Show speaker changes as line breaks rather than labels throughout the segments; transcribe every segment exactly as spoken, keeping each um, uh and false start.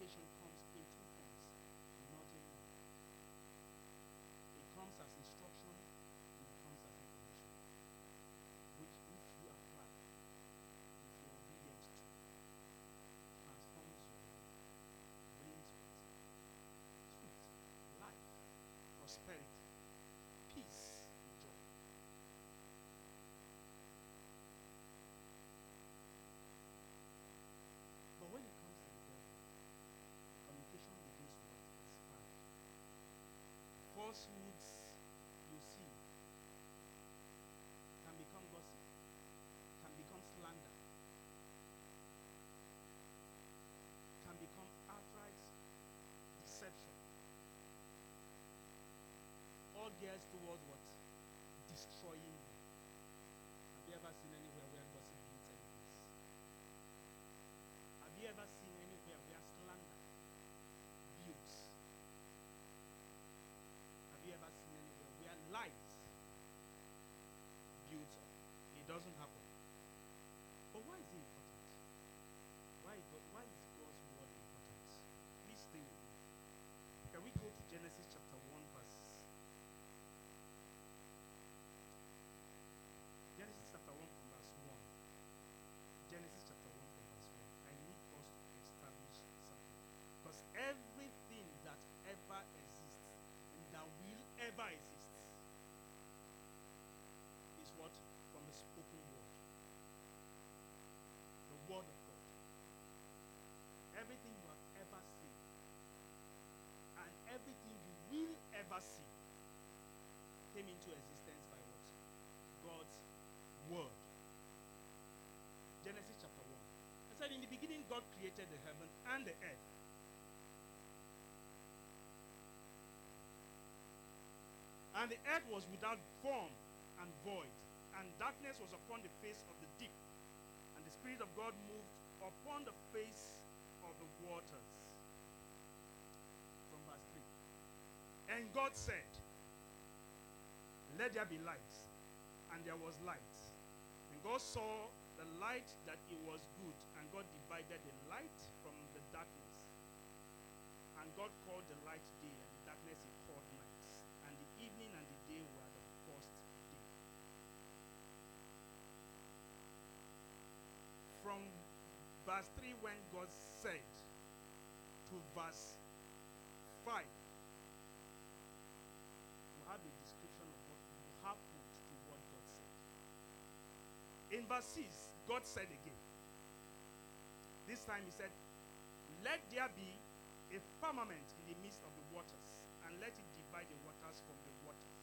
communication comes in two forms, not in one. It comes as instruction and it comes as information, which if you apply, if you're obedient to, transforms your life, brings what? Truth, life, prosperity, peace, and joy. But when it comes to the devil, communication begins to what? Expand. Falsehoods you see can become gossip, can become slander, can become outright deception. All gears towards what? Destroying you. Have you ever seen anywhere where gossip builds any peace? Have you ever seen anywhere where slander builds? Have you ever seen anywhere where lies builds up? It doesn't happen. But why is it important? Why, why is God's word important? Please stay with me. Can we go to Genesis chapter one verse? Genesis chapter one from verse one. Genesis chapter one from verse one. I need us to establish something. Because everything that ever exists and that will ever exist is what? From the spoken word. The word of God. Everything you have ever seen and everything you will ever see came into existence by what? God's word. Genesis chapter one. I said, in the beginning God created the heaven and the earth. And the earth was without form and void, and darkness was upon the face of the deep, and the Spirit of God moved upon the face of the waters. From verse three. And God said, let there be light. And there was light. And God saw the light that it was good, and God divided the light from the darkness. And God called the light day, and the darkness he called night. And the evening and the day were the first day. From verse three, when God said, to verse five, we have a description of what happened to what God said. In verse six, God said again. This time he said, let there be a firmament in the midst of the waters, and let it divide the waters from the waters.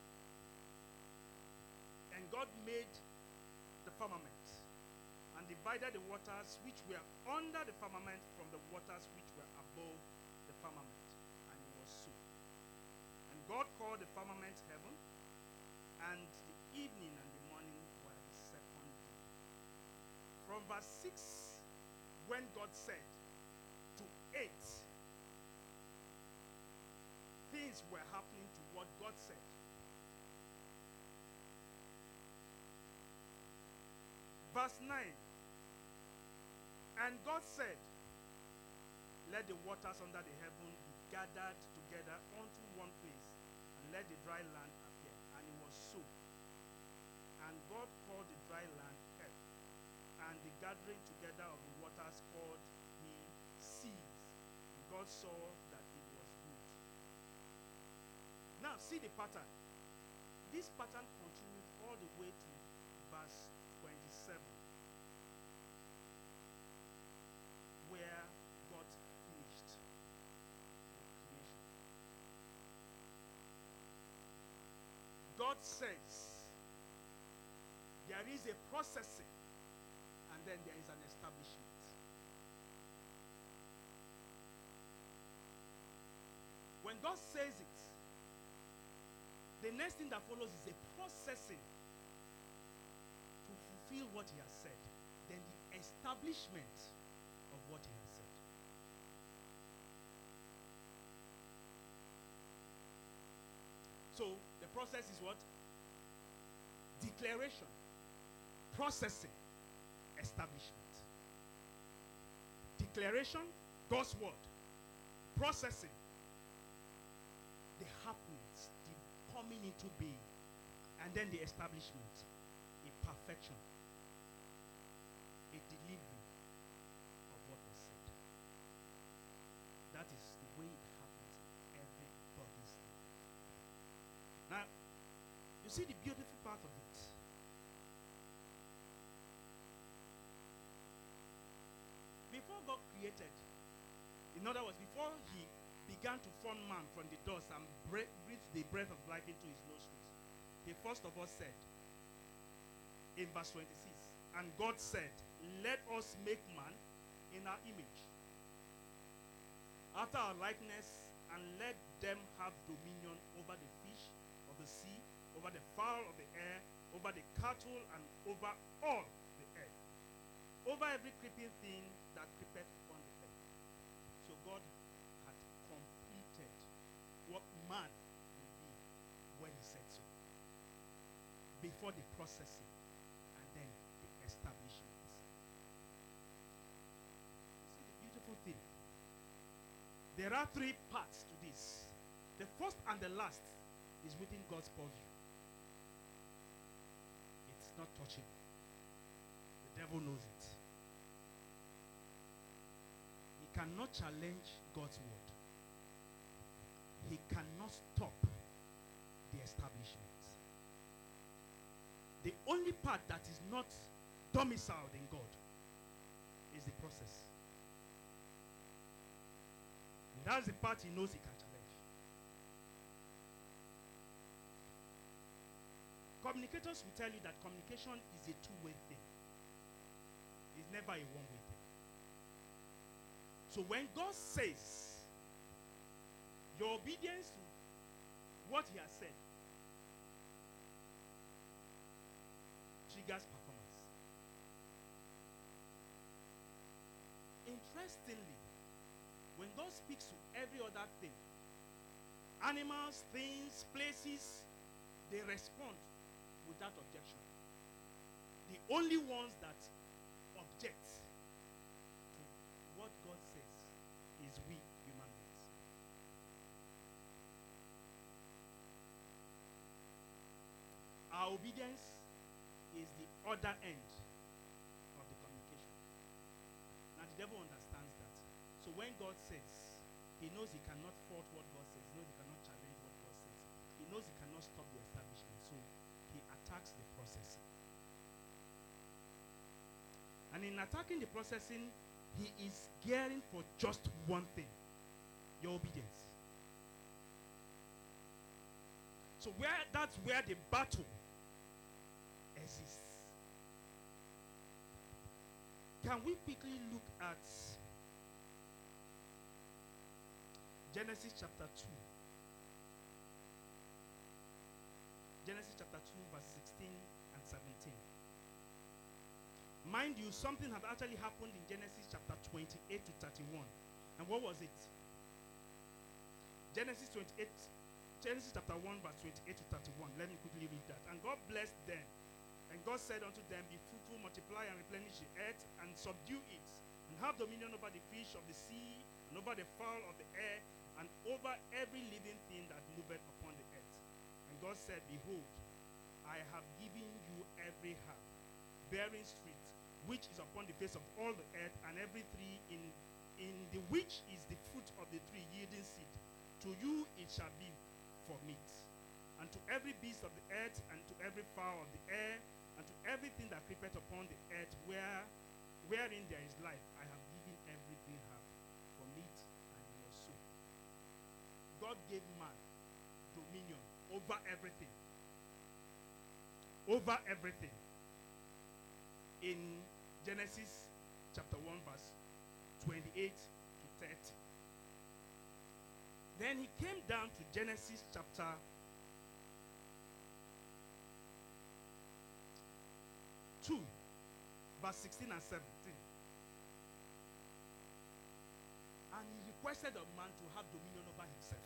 And God made the firmament, and divided the waters which were under the firmament from the waters which were above the firmament. And it was so. And God called the firmament heaven, and the evening and the morning were the second day. From verse six, when God said, to eight, things were happening to what God said. Verse nine, and God said, let the waters under the heaven be gathered together unto one place, and let the dry land appear. And it was so. And God called the dry land earth, and the gathering together of the waters called he seas. And God saw that it was good. Now see the pattern. This pattern continued all the way to verse twenty-seven, where God finished with creation. God says there is a processing, and then there is an establishment. When God says it, the next thing that follows is a processing to fulfill what he has said. Then the establishment of what he has said. So the process is what? Declaration, processing, establishment. Declaration, God's word. processing, the happenings, the coming into being, and then the establishment, a perfection, a delivery of what was said. That is the way it happens in everybody's life. Now, you see the beautiful part of it. Before God created, in other words, before he began to form man from the dust and breathe the breath of life into his nostrils, he first of all said, in verse twenty-six, and God said, let us make man in our image, after our likeness, and let them have dominion over the fish of the sea, over the fowl of the air, over the cattle, and over all the earth, over every creeping thing that creepeth upon the earth. So God had completed what man would be when he said so, before the processing and then the establishment. You see the beautiful thing? There are three parts to this. The first and the last is within God's purview. It's not touchable. The devil knows it. He cannot challenge God's word. He cannot stop the establishment. The only part that is not domiciled in God is the process. And that's the part he knows he can challenge. Communicators will tell you that communication is a two-way thing. It's never a one-way thing. So when God says, your obedience to what he has said triggers performance. Interestingly, when God speaks to every other thing, animals, things, places, they respond without objection. The only ones that object to what God says is we human beings. Our obedience is the other end of the communication. Now the devil understands that. So when God says, he knows he cannot fault what God says, he knows he cannot challenge what God says, he knows he cannot stop the establishment, so he attacks the processing. And in attacking the processing, he is gearing for just one thing: your obedience. So where that's where the battle exists. Can we quickly look at Genesis chapter two? Genesis chapter two, verse sixteen and seventeen. Mind you, something had actually happened in Genesis chapter twenty-eight to thirty-one. And what was it? Genesis twenty-eight, Genesis chapter one, verse twenty-eight to thirty-one. Let me quickly read that. And God blessed them. And God said unto them, be fruitful, multiply, and replenish the earth, and subdue it, and have dominion over the fish of the sea, and over the fowl of the air, and over every living thing that moveth upon the earth. And God said, behold, I have given you every herb, bearing fruit, which is upon the face of all the earth, and every tree in, in the which is the fruit of the tree yielding seed. To you it shall be for meat. And to every beast of the earth, and to every fowl of the air, and to everything that creepeth upon the earth, where, wherein there is life, I have given every green herb for meat and your soul. God gave man dominion over everything. Over everything. In Genesis chapter one, verse twenty-eight to thirty. Then he came down to Genesis chapter two, verse sixteen and seventeen. And he requested of man to have dominion over himself.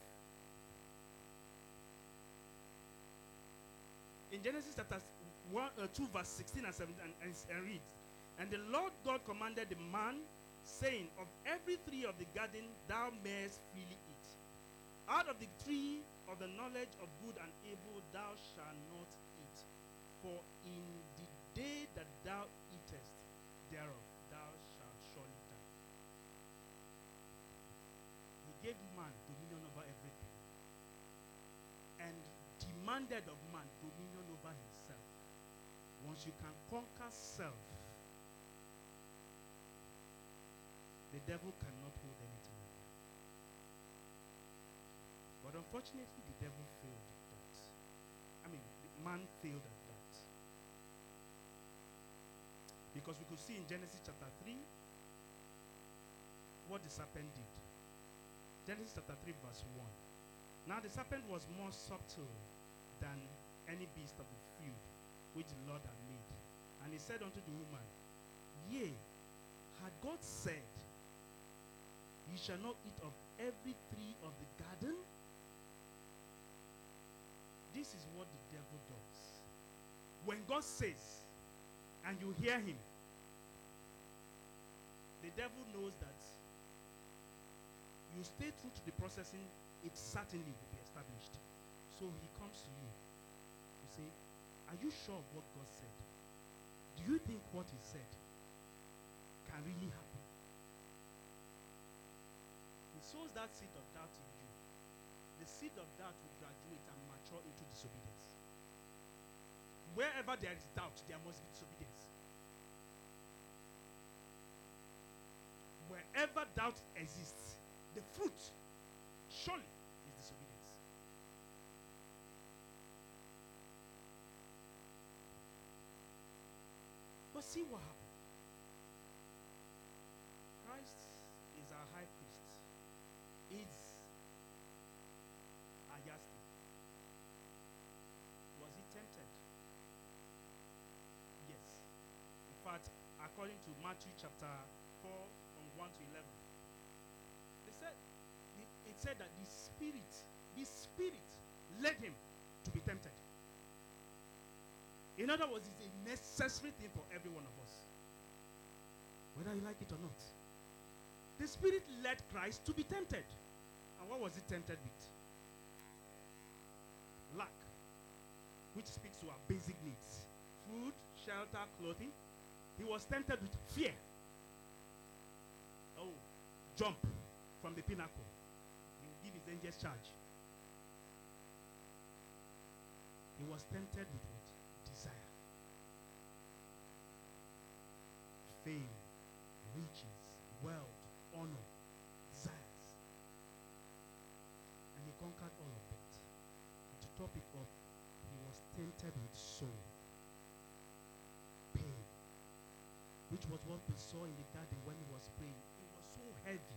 In Genesis chapter one, uh, two, verse sixteen and seventeen, and, and, and reads, and the Lord God commanded the man saying, of every tree of the garden thou mayest freely eat. Out of the tree of the knowledge of good and evil thou shalt not eat. For in the day that thou eatest thereof, thou shalt surely die. He gave man dominion over everything, and demanded of man dominion over himself. Once you can conquer self, the devil cannot hold anything in you. But unfortunately, the devil failed at that. I mean, the man failed at that. Because we could see in Genesis chapter three what the serpent did. Genesis chapter three verse one. Now the serpent was more subtle than any beast of the field which the Lord had made. And he said unto the woman, Yea, had God said, Ye shall not eat of every tree of the garden? This is what the devil does. When God says, and you hear him, the devil knows that you stay true to the processing, it certainly will be established. So he comes to you to say, are you sure of what God said? Do you think what he said can really happen? He sows that seed of doubt in you. The seed of doubt will graduate and mature into disobedience. Wherever there is doubt, there must be disobedience. Wherever doubt exists, the fruit surely is disobedience. But see what happened. Christ is our high priest. Is our yardstick. Was he tempted? Yes. In fact, according to Matthew chapter four, from one to eleven, they said, it said that the spirit, the spirit led him to be tempted. In other words, it's a necessary thing for every one of us, whether you like it or not. The spirit led Christ to be tempted. And what was he tempted with? Lack, which speaks to our basic needs. Food, shelter, clothing. He was tempted with fear. Oh, jump from the pinnacle. He will give his angels charge. He was tempted with what? Desire. Fame, riches, wealth, honor, desires. And he conquered all of that. And to top it up, he was tempted with sorrow, pain, which was what we saw in the garden when he was praying. It was so heavy.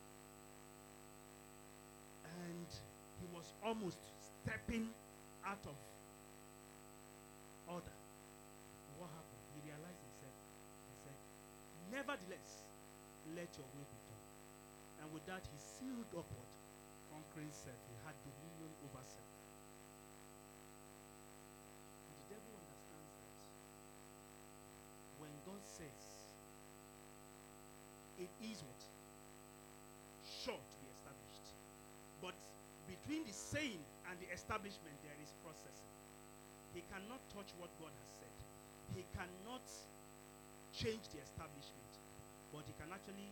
And he was almost stepping out of order. And what happened? He realized himself and said, nevertheless, let your will be done. And with that, he sealed upward, conquering self. He had dominion over self. And the devil understands that when God says, it is what? Sure to be established. But between the saying and the establishment, there is processing. He cannot touch what God has said. He cannot change the establishment. But he can actually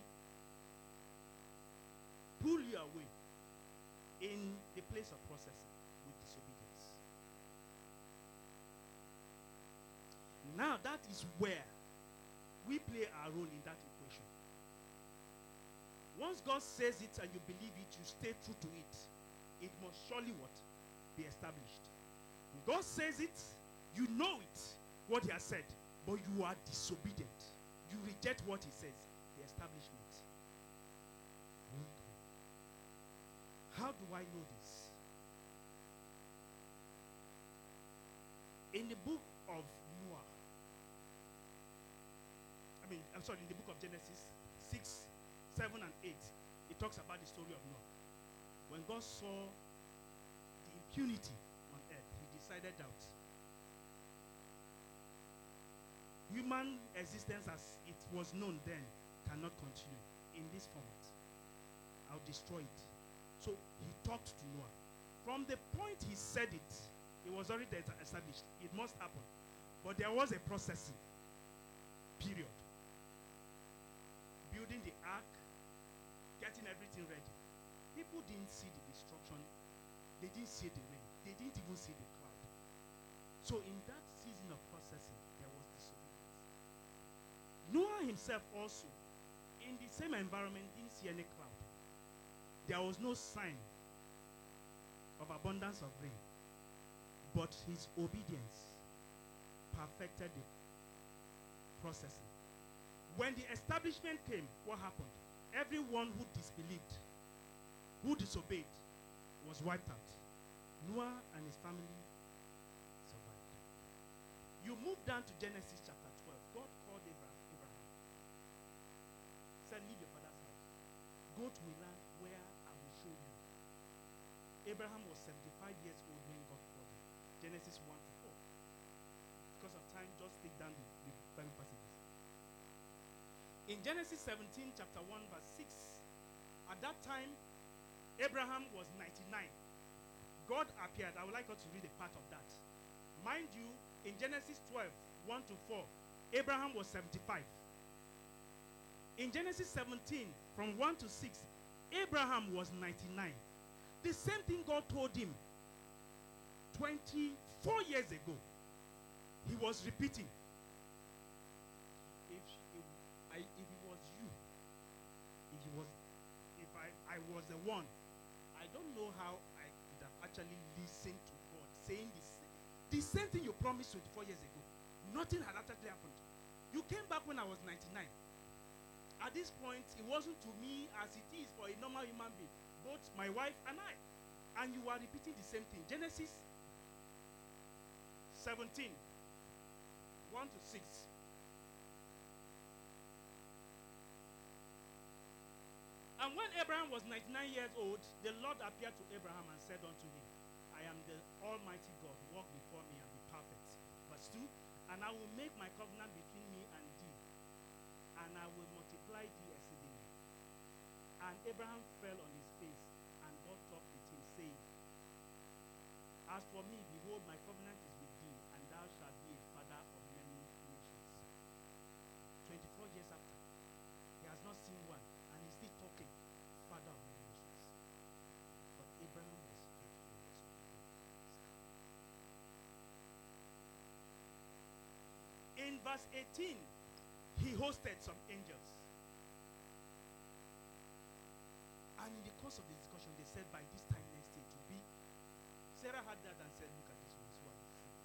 pull you away in the place of processing with disobedience. Now that is where we play our role in that equation. Once God says it and you believe it, you stay true to it, it must surely what? Be established. When God says it, you know it, what he has said, but you are disobedient. You reject what he says, the establishment won't come. How do I know this? In the book of Noah, I mean, I'm sorry, in the book of Genesis six, seven, and eight, it talks about the story of Noah. When God saw the impunity on earth, he decided that human existence as it was known then cannot continue in this format. I'll destroy it. So he talked to Noah. From the point he said it, it was already established. It must happen. But there was a processing period. Building the ark, getting everything ready. People didn't see the destruction. They didn't see the rain. They didn't even see the cloud. So in that season of processing, there was disobedience. Noah himself also, in the same environment, didn't see any cloud. There was no sign of abundance of rain. But his obedience perfected the processing. When the establishment came, what happened? Everyone who disbelieved, who disobeyed, was wiped out. Noah and his family survived. You move down to Genesis chapter twelve. God called Abraham. Abraham said, leave your father's house. Go to a land where I will show you. Abraham was seventy-five years old when God called him. Genesis one to four. Because of time, just take down the, the Bible passages. In Genesis seventeen, chapter one, verse six, at that time, Abraham was ninety-nine. God appeared. I would like us to read a part of that. Mind you, in Genesis twelve, one to four, Abraham was seventy-five. In Genesis seventeen, from one to six, Abraham was ninety-nine. The same thing God told him twenty-four years ago. He was repeating. If, if, I, if it was you, if it was, if I, I was the one, I don't know how I could have actually listened to God saying this, the same thing you promised twenty-four years ago. Nothing had actually happened. You came back when I was ninety-nine. At this point, it wasn't to me as it is for a normal human being, both my wife and I. And you are repeating the same thing. Genesis seventeen, one to six. And when Abraham was ninety-nine years old, the Lord appeared to Abraham and said unto him, I am the Almighty God, walk before me and be perfect. Verse two, and I will make my covenant between me and thee, and I will multiply thee exceedingly. And Abraham fell on his face, and God talked with him, saying, as for me, behold, my covenant is with thee, and thou shalt be a father of many nations. twenty-four years after, he has not seen one, and he's still talking, father of many nations. But Abraham was faithful, was obedient. In verse eighteen, he hosted some angels. And in the course of the discussion, they said by this time next year to be. Sarah had that and said, look at this one, this one is free.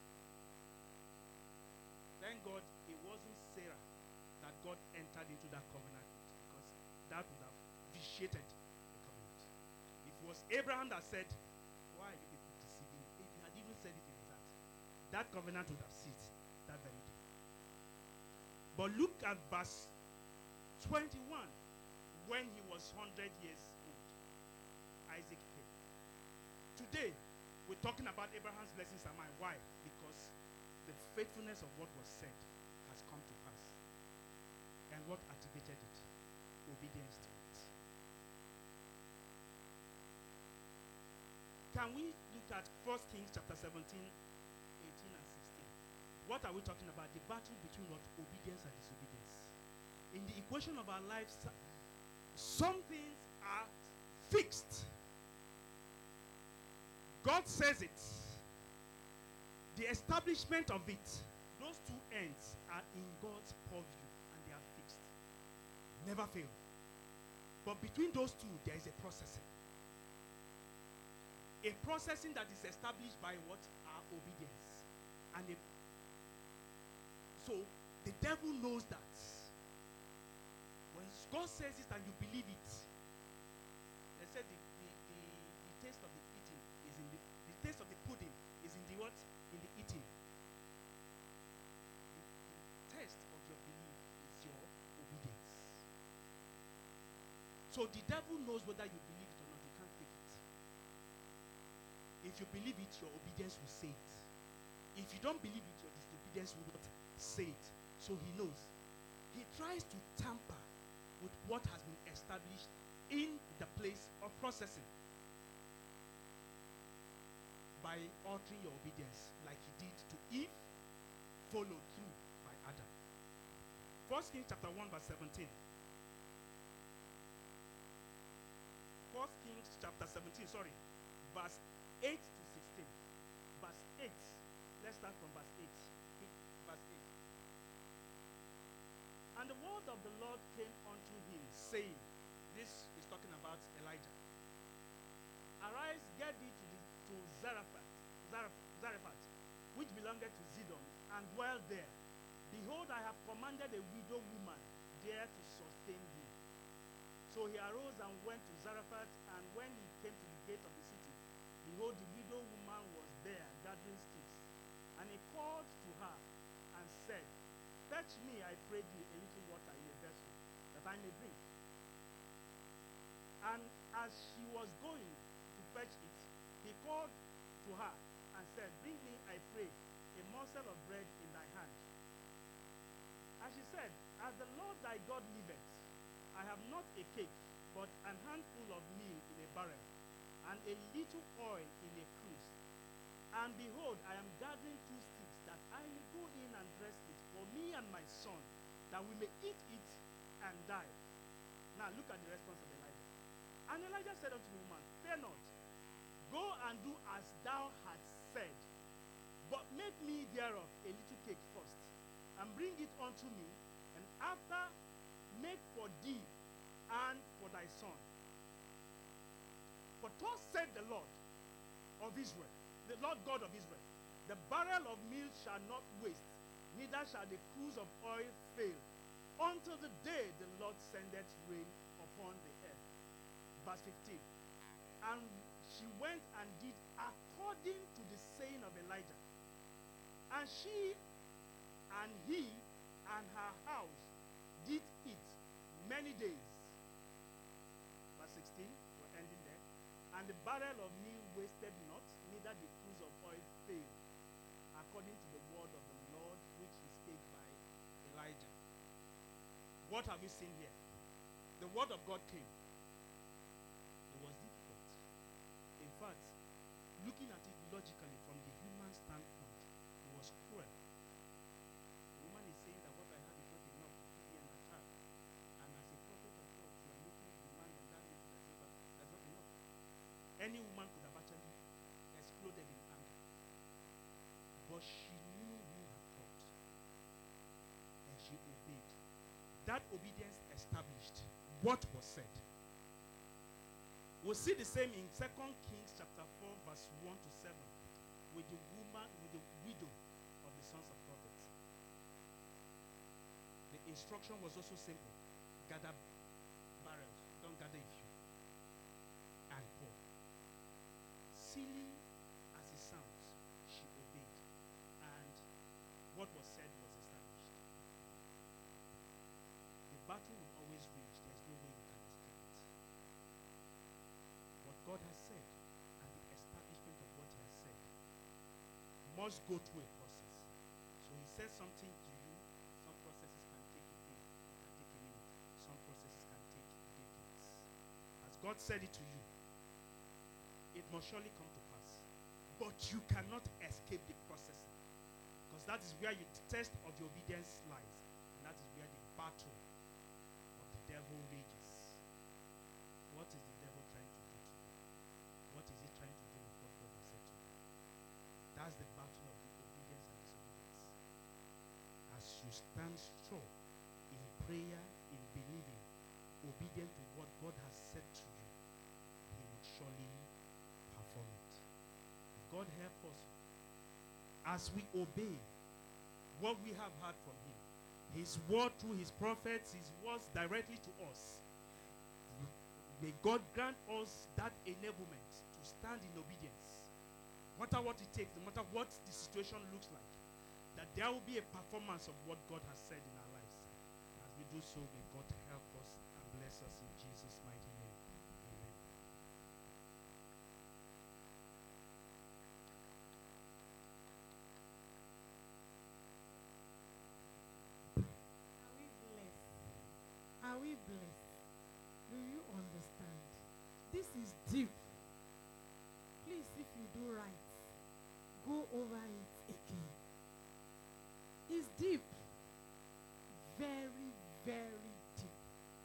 Thank God it wasn't Sarah that God entered into that covenant with, because that would have vitiated the covenant. If it was Abraham that said, why are you people deceiving me? If he had even said it in his heart, that covenant would have ceased that very day. But look at verse twenty-one. When he was one hundred years old, Isaac came. Today, we're talking about Abraham's blessings and mine. Why? Because the faithfulness of what was said has come to pass. And what activated it? Obedience to it. Can we look at First Kings chapter seventeen, eighteen and sixteen? What are we talking about? The battle between what? Obedience and disobedience. In the equation of our lives, some things are fixed. God says it. The establishment of it, those two ends are in God's purview and they are fixed. Never fail. But between those two, there is a processing. A processing that is established by what? Our obedience. And a, so the devil knows that. When God says it and you believe it, they said the, the, the, the taste of the eating is in the, the taste of the pudding is in the what? In the eating. The, the taste of your belief is your obedience. So the devil knows whether you believe it or not. You can't fake it. If you believe it, your obedience will say it. If you don't believe it, your disobedience will not say it. So he knows. He tries to tamper with what has been established in the place of processing by altering your obedience like he did to Eve, followed through by Adam. First Kings chapter one verse seventeen. First Kings chapter seventeen, sorry, verse eight to sixteen. Verse eight. Let's start from verse eight. Verse eight. And the word of the Lord came unto him, saying, this is talking about Elijah. Arise, get thee to, the, to Zarephath, Zarephath, Zarephath, which belongeth to Zidon, and dwell there. Behold, I have commanded a widow woman there to sustain thee. So he arose and went to Zarephath, and when he came to the gate of the city, behold, the widow woman was there gathering sticks. And he called to her and said, fetch me, I pray thee, a little water in a vessel, that I may drink. And as she was going to fetch it, he called to her and said, bring me, I pray, a morsel of bread in thy hand. And she said, as the Lord thy God liveth, I have not a cake, but an handful of meal in a barrel, and a little oil in a cruse. And behold, I am gathering two sticks, that I may go in and dress it for me and my son, that we may eat it and die. Now look at the response of Elijah. And Elijah said unto the woman, fear not, go and do as thou hast said, but make me thereof a little cake first, and bring it unto me, and after make for thee and for thy son. For thus said the Lord of Israel, the Lord God of Israel, the barrel of meal shall not waste, neither shall the cruse of oil fail, until the day the Lord sendeth rain upon the earth. Verse fifteen. And she went and did according to the saying of Elijah. And she and he and her house did eat many days. Verse sixteen, we're ending there. And the barrel of meal wasted not, neither the cruse of oil failed, according to the word of the Lord which he spake by Elijah. What have we seen here? The word of God came. It was difficult. In fact, looking at it logically from the human standpoint, it was cruel. The woman is saying that what I have is not enough to feed me and my child. And as a prophet of God, you are making demand on that lady that says that's not enough. Any woman could have actually exploded in anger. But she knew who had talked. And she obeyed. That obedience established what was said. We'll see the same in Second Kings chapter four, verse one to seven, with the woman, with the widow of the sons of prophets. The instruction was also simple. Gather barrels, don't gather a few. And pour. Silly as it sounds, she obeyed. And what was said was established. The battle will always rage. There's no way you can escape it. What God has said and the establishment of what he has said must go through a process. So he says something to you. Some processes can take a day, can take a minute. Some processes can take decades. As God said it to you, it must surely come to pass. But you cannot escape the processing. Because that is where your test of your obedience lies. And that is where the battle of the devil rages. What is the devil trying to do to you? What is he trying to do with what God has said to you? That's the battle of the obedience and disobedience. As you stand strong in prayer, in believing, obedient to what God has said to you, he will surely perform it. God help us as we obey what we have heard from him. His word through his prophets, his words directly to us. May God grant us that enablement to stand in obedience. No matter what it takes, no matter what the situation looks like, that there will be a performance of what God has said in our lives. As we do so, may God help us and bless us in Jesus' mighty name. Amen.
Are we blessed? Are we blessed? this is deep. Please, if you do right, go over it again. It's deep. Very, very deep.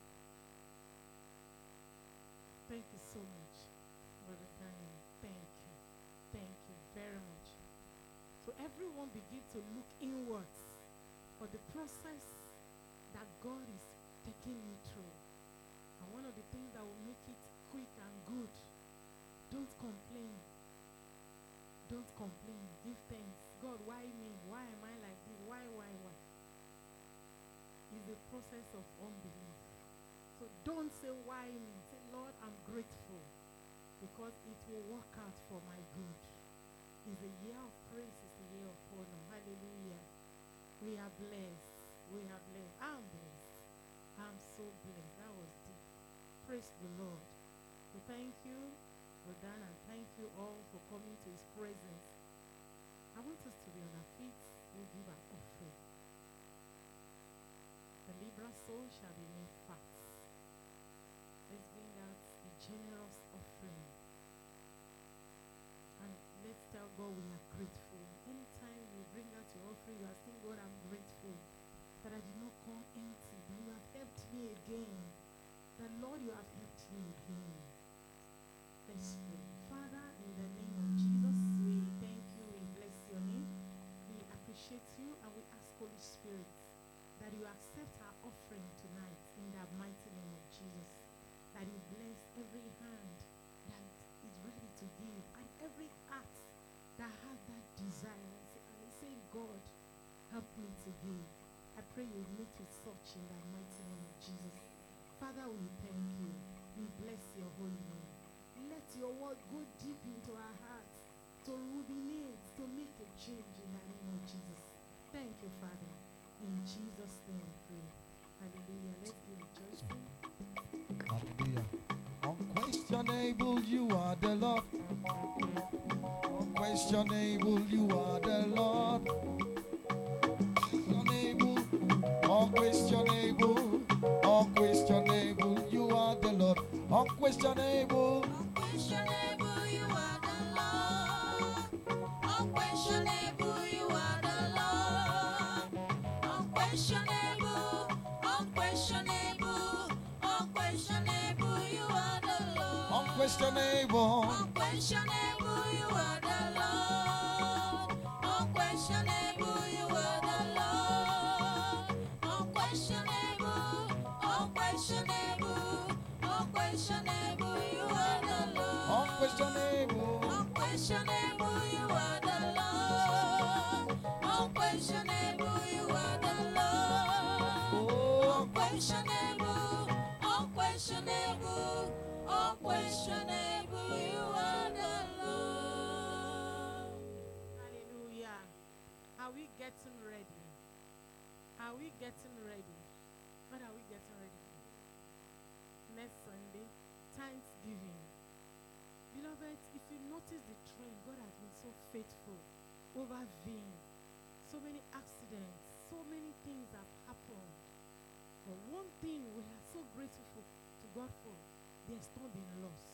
Thank you so much, Brother Daniel. Thank you. Thank you very much. So everyone begin to look inwards for the process that God is taking you through. And one of the things that will make it quick and good, don't complain. Don't complain. Give thanks. God, why me? Why am I like this? Why, why, why? It's a process of unbelief. So don't say why me. Say, Lord, I'm grateful because it will work out for my good. It's a year of praise. It's a year of honor. Hallelujah. We are blessed. We are blessed. I'm blessed. I'm so blessed. That was deep. Praise the Lord. So thank you, Rodan, and thank you all for coming to his presence. I want us to be on our feet. We'll give an offering. The Libra soul shall be made fat. Let's bring out a generous offering. And let's tell God we are grateful. Anytime you bring out your offering, you are saying, God, I'm grateful that I did not come empty, that you have helped me again. That, Lord, you have helped me again. Let's pray. Father, in the name of Jesus, we thank you, we bless your name. We appreciate you, and we ask, Holy Spirit, that you accept our offering tonight in the mighty name of Jesus. That you bless every hand that is ready to give, and every heart that has that desire. And they say, God, help me to give. I pray you meet with such in the mighty name of Jesus. Father, we thank you. We bless your holy name. Let your word go deep into our hearts to ruminate, to make a change in the name of Jesus. Thank you, Father. In Jesus' name we pray. Hallelujah. Let's be rejoicing.
Hallelujah. Unquestionable, you are the Lord. Unquestionable, you are the Lord. Unquestionable, unquestionable, you are the Lord. Unquestionable,
Unquestionable, you are the Lord. Unquestionable, you are the Lord. Unquestionable, unquestionable, unquestionable, you are the Lord.
unquestionable,
Unquestionable, you are the Lord. Unquestionable, you are the Lord. Unquestionable, unquestionable, unquestionable, you are the Lord.
unquestionable,
Unquestionable, you are the Lord. Unquestionable, you are the Lord.
oh,
Unquestionable, unquestionable, unquestionable, you are the Lord.
Hallelujah. Are we getting ready? Are we getting ready? What are we getting ready for? Next Sunday, Thanksgiving. Beloved, if you notice the trend, God has been so faithful over vain. So many accidents, so many things have happened. But one thing we are so grateful for, to God for, there's not been loss.